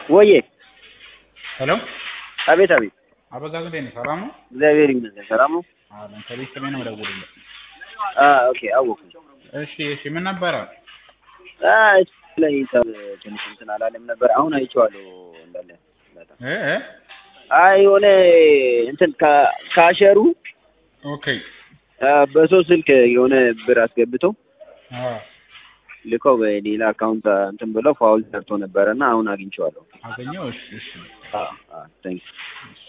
ወዬ ሄሎ አቤት አቤት አበጋዝ እንዴት ነህ? ሰላም ነው? እግዚአብሔር ይመስገን ሰላም ነው። አለን ከቤት ስሜ ነው የምደውልልህ። ኦኬ አወኩ። እሺ ምን ነበረ? እሱ ላይ ትንሽ እንትን አላለም ነበር። አሁን አይቼዋለሁ እንዳለ የሆነ እንትን ካሸሩ ኦኬ በሰው ስልክ የሆነ ብር አስገብቶ ልከው በሌላ አካውንት እንትን ብለው ፋውል ሰርቶ ነበረና አሁን አግኝቼዋለሁ። አገኘው? እሺ ታንክስ